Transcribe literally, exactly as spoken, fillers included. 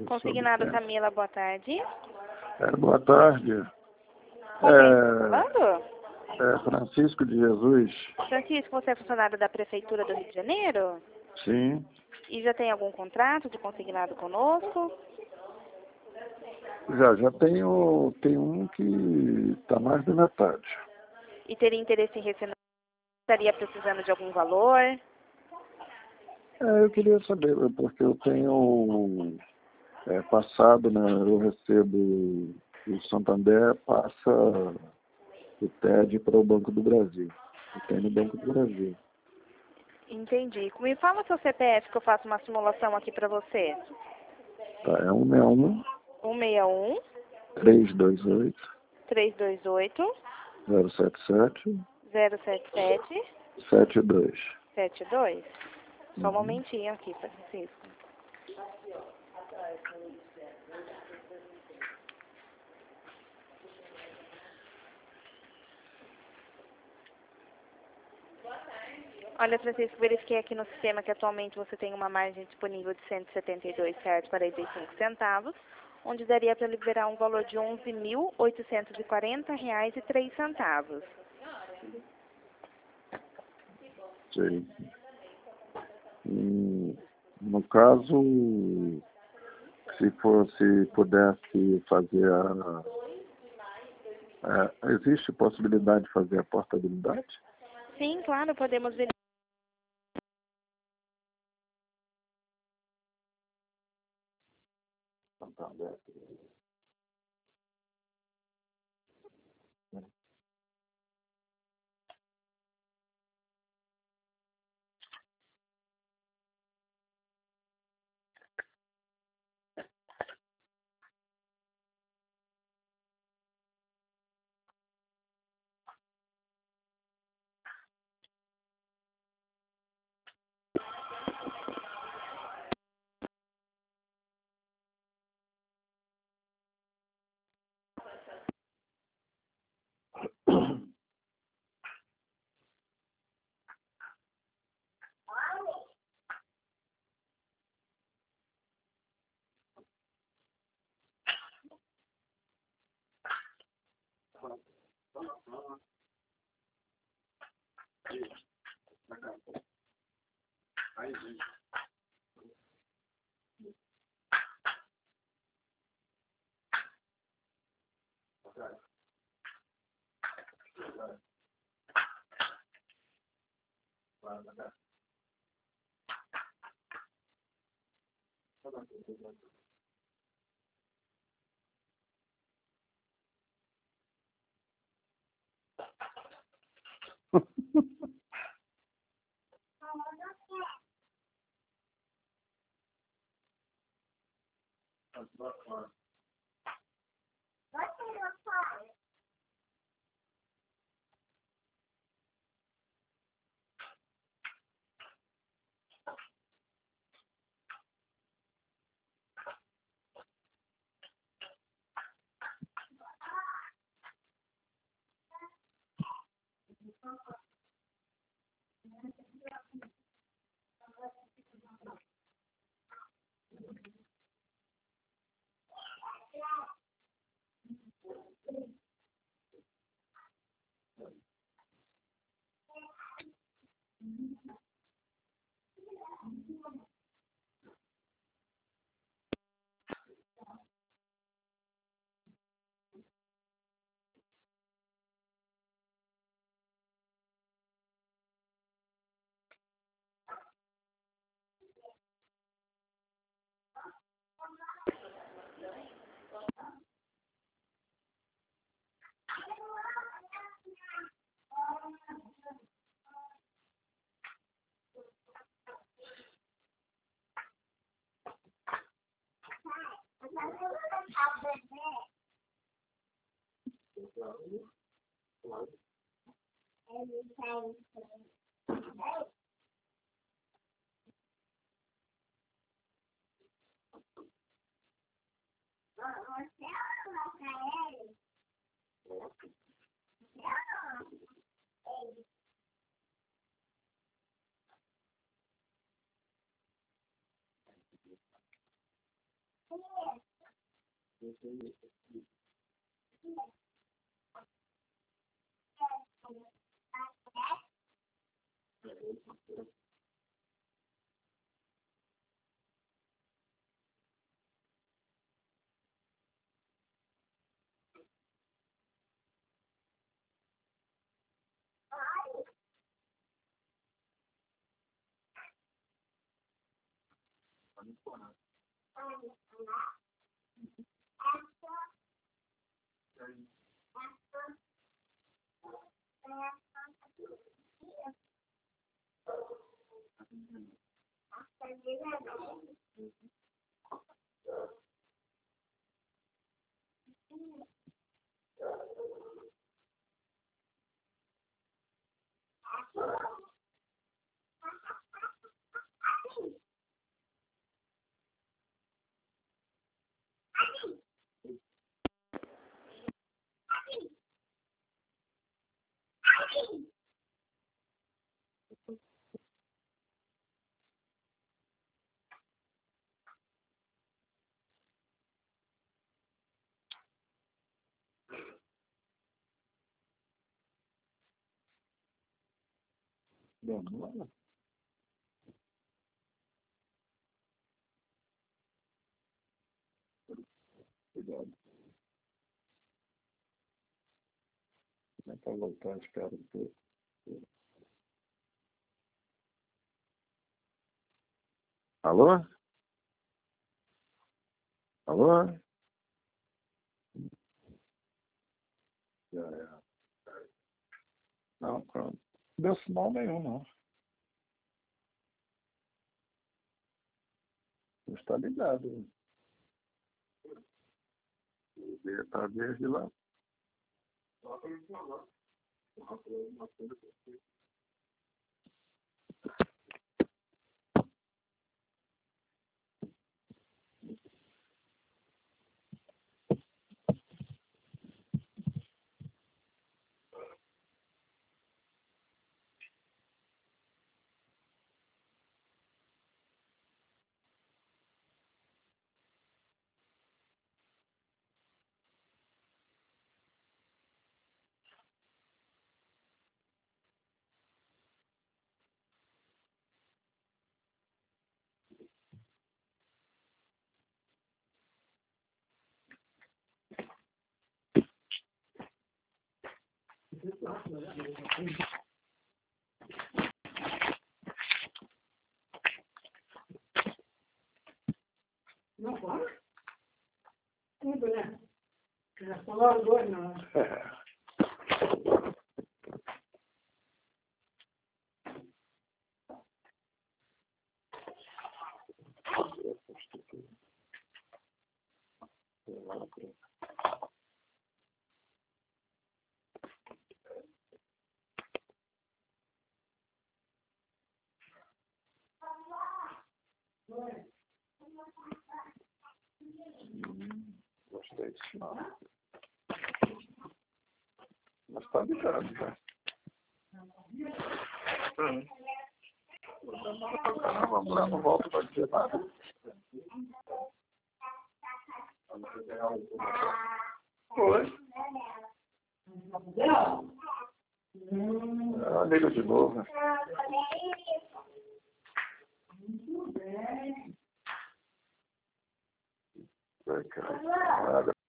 Consignado Camila, boa tarde. É, boa tarde. Com quem está falando? É Francisco de Jesus. Francisco, você é funcionário da Prefeitura do Rio de Janeiro? Sim. E já tem algum contrato de consignado conosco? Já, já tenho, tem um que está mais da metade. E teria interesse em receber? Estaria precisando de algum valor? É, eu queria saber, porque eu tenho é, passado, né, eu recebo o Santander, passa o T E D para o Banco do Brasil. Eu tenho no Banco do Brasil. Entendi. Me fala o seu C P F que eu faço uma simulação aqui para você. Tá, é um seis um. um seis um. três dois oito. três dois oito. zero sete sete. zero sete sete. sete dois. sete dois. Só um Uhum. momentinho aqui, Francisco. Olha, Francisco, verifiquei aqui no sistema que atualmente você tem uma margem disponível de cento e setenta e dois reais e quarenta e cinco centavos, onde daria para liberar um valor de onze mil oitocentos e quarenta reais e três centavos. Sim. Hum, no caso, se fosse, pudesse fazer a, a... Existe possibilidade de fazer a portabilidade? Sim, claro, podemos verificar. Vamos lá. Cuidado. Não para voltar, espera um pouco. Alô? Alô? Já é. Não, pronto. Não deu sinal nenhum, não. Não está ligado. Está verde lá. Não pode? Tudo, né? Já falaram dois, não. É. Hum, gostei disso, não. Mas está ligado, já. Hum. Demora pra caramba, a mulher não volta para dizer nada. Foi. Ela liga de novo, né? Vai, cara. Nada.